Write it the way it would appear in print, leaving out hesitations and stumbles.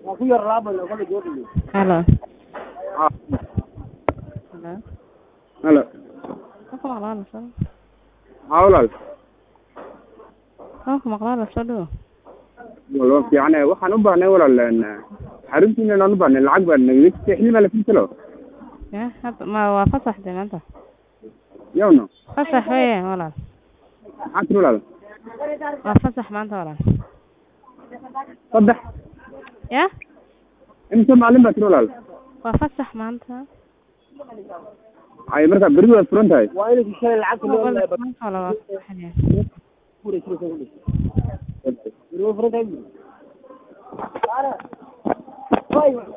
Hello. Hello. Aku maqlaan soo. Hawlal. Aku maqlaan soo dhaw. Walaal fiican waxaan u baahnay walaalaan xaruntiina aan u baahnay lacag baan naga tixin ma la fiirsado. Hadda ma waa fasaxday maanta. Yawno. Fasax weeye walaal. Maxaad walaal? Waa fasax maanta walaal. Saddex. Ya? Inta maalin baad walaal. Waa fasax maanta. Ay marka bari waa furan tahay. Waa inay shalay lacag loo leeyahay maanta walaal. Furan tahay.